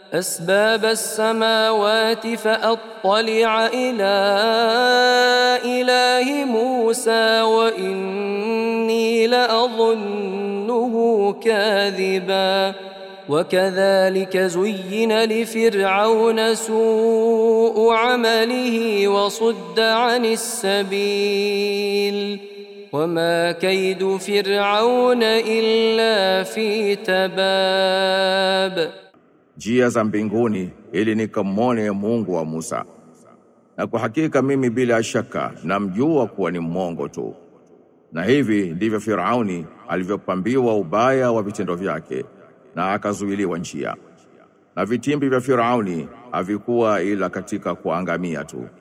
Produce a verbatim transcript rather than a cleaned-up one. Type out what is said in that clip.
أسباب السماوات فأطلع إلى إله موسى وإني لأظنه كاذبا وكذلك زين لفرعون سوء عمله وصد عن السبيل وما كيد فرعون إلا في تباب. Njia za mbinguni ili nikamwone Mungu wa Musa. Na kwa hakika mimi bila shaka namjua kuwa ni mwongo tu. Na hivi ndivyo Firauni alivyopambiwa ubaya wa vitendo vyake na akazuiliwa njia. Na vitimbi vya Firauni havikuwa ila katika kuangamia tu.